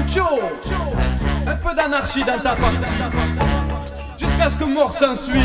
Joe. Un peu d'anarchie dans ta partie, jusqu'à ce que mort s'ensuive.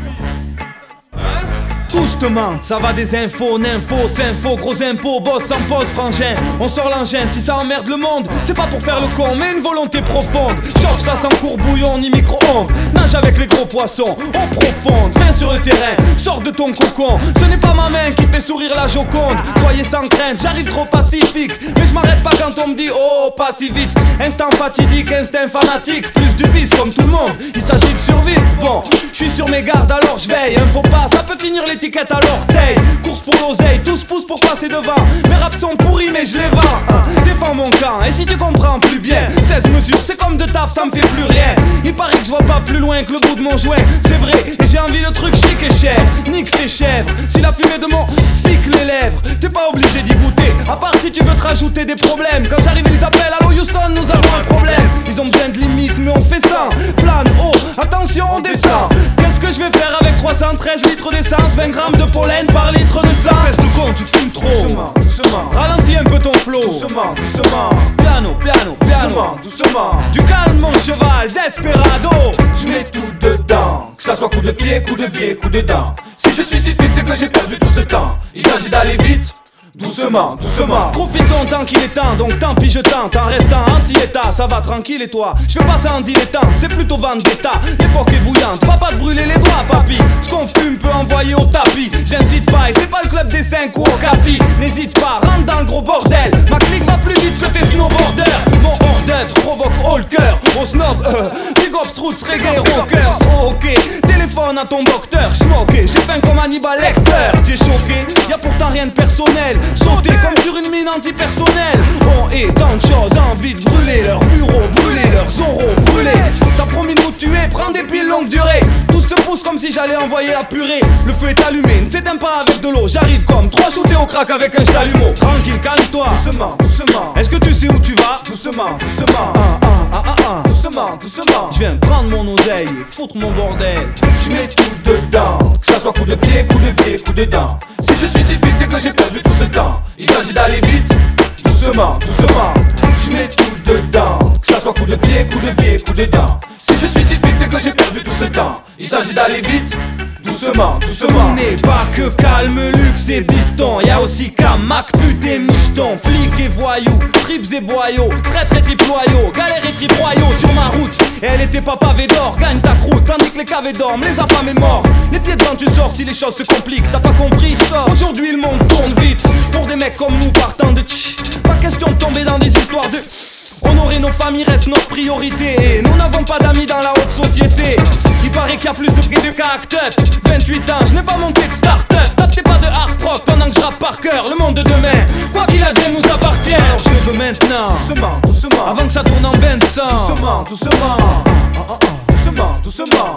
Hein? Tous te mentent, ça va des infos, nympho, s'info, gros impôts, boss sans pause, frangin. On sort l'engin, si ça emmerde le monde, c'est pas pour faire le con, mais une volonté profonde. Chauffe ça sans courbouillon ni micro-ondes. Nage avec les gros poissons, on profonde. Viens sur le terrain, sors de ton cocon. Ce n'est pas ma main qui fait sourire la Joconde. Soyez sans crainte, j'arrive trop pacifique, mais je m'arrête pas quand on me dit oh, pas si vite. Instant fatidique, instinct fanatique, plus de vice comme tout le monde, il s'agit de survivre. Bon, je suis sur mes gardes alors je veille. Un faux pas, ça peut finir l'étiquette à l'orteil. Course pour l'oseille, tous poussent pour passer devant. Mes raps sont pourris mais je les vends. Défends mon camp, et si tu comprends plus bien, 16 mesures, c'est comme de taf, ça me fait plus rien. Il paraît que je vois pas plus loin que le bout de mon joint. C'est vrai, et j'ai envie de trucs chic et cher. Nique ces chèvres, si la fumée de mon pique les lèvres, t'es pas obligé d'y goûter, à part si tu veux te rajouter des problèmes. Quand j'arrive ils appellent, allô Houston, nous avons un problème. Ils ont besoin de limites mais on fait ça. Plane haut, attention on descend. Qu'est-ce que je vais faire avec 313 litres d'essence, 20 grammes de pollen par litre de sang? Reste con, tu fumes trop. Doucement, doucement. Ralentis un peu ton flow. Doucement, doucement. Piano, piano, piano. Doucement, doucement. Du calme mon cheval, desperado. Je mets tout dedans, que ça soit coup de pied, coup de pied, coup de dent. Si je suis suspect, c'est que j'ai perdu tout ce temps. Il s'agit d'aller vite, doucement, doucement. Profitons tant qu'il est temps, donc tant pis je tente. En restant anti-état, ça va tranquille et toi? Je fais pas ça en dilettante, c'est plutôt vendetta. L'époque est bouillante, va pas te brûler les doigts papy. Ce qu'on fume peut envoyer au tapis. J'incite pas et c'est pas le club des 5 ou au capi. N'hésite pas, rentre dans le gros bordel. Ma clique va plus vite que tes snowboarders. Mon hors d'œuvre provoque haut le cœur. Au snob, big ups, roots, reggae, rockers. Oh ok, téléphone à ton docteur. Schmocké, j'ai faim comme Hannibal Lecter. T'es choqué, y'a pourtant rien de personnel. Sauter comme sur une mine antipersonnelle. On est tant de choses, envie de brûler leurs bureaux, brûler leurs oraux, brûler. T'as promis de nous tuer, prends des piles longue durée. Tous se poussent comme si j'allais envoyer la purée. Le feu est allumé, ne s'éteins pas avec de l'eau. J'arrive comme 3 shootés au crack avec un chalumeau. Tranquille, calme-toi, Doucement, doucement. est-ce que tu sais où tu vas? Doucement, doucement. Doucement, doucement. Je viens prendre mon oseille et foutre mon bordel. Je mets tout dedans, que ça soit coup de pied, coup de pied, coup de dent. Si je suis suspect, c'est que j'ai perdu tout ce temps. Il s'agit d'aller vite, doucement, doucement. Je mets tout dedans, que ça soit coup de pied, coup de pied, coup de dent. Si je suis suspect, c'est que j'ai perdu tout ce temps. Il s'agit d'aller vite, doucement, doucement. On n'est pas que calme, luxe et bifton. Y'a aussi Kamak, pute et micheton. Flics et voyous, trips et boyaux. Traître et trip loyaux, galère et trip royaux. Sur ma route, et elle était pas pavée d'or. Gagne ta croûte, tandis que les cavés dorment. Les affamés morts, les pieds devant tu sors si les choses se compliquent. T'as pas compris, sors. Aujourd'hui le monde tourne vite, pour des mecs comme nous partant de tch. Pas question de tomber dans des histoires de... Honorer nos familles reste notre priorité. Et nous n'avons pas d'amis dans la haute société. Il paraît qu'il y a plus de prix de caractère. 28 ans, je n'ai pas monté de start-up. Tapez pas de hard rock pendant que je rappe par cœur. Le monde de demain, quoi qu'il advienne, nous appartient. Alors je le veux maintenant, Doucement, doucement. avant que ça tourne en bain de sang. Doucement, doucement. Doucement, doucement.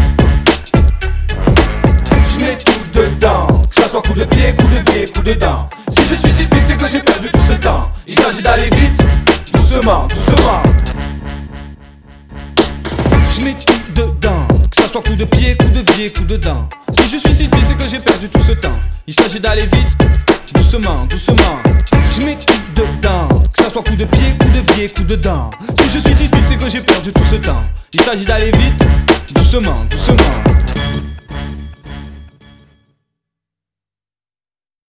Je mets tout dedans, que ça soit coup de pied, coup de pied, coup de dent. Si je suis suspect, c'est que j'ai perdu tout ce temps. Il s'agit d'aller vite, doucement, doucement. Je mets tout dedans, que ça soit coup de pied, coup de pied, coup de dent. Si je suis cité, c'est que j'ai perdu tout ce temps. Il s'agit d'aller vite, doucement, doucement. Je mets tout dedans, que ça soit coup de pied, coup de pied, coup de dent. Si je suis cité, c'est que j'ai perdu tout ce temps. Il s'agit d'aller vite, doucement, doucement.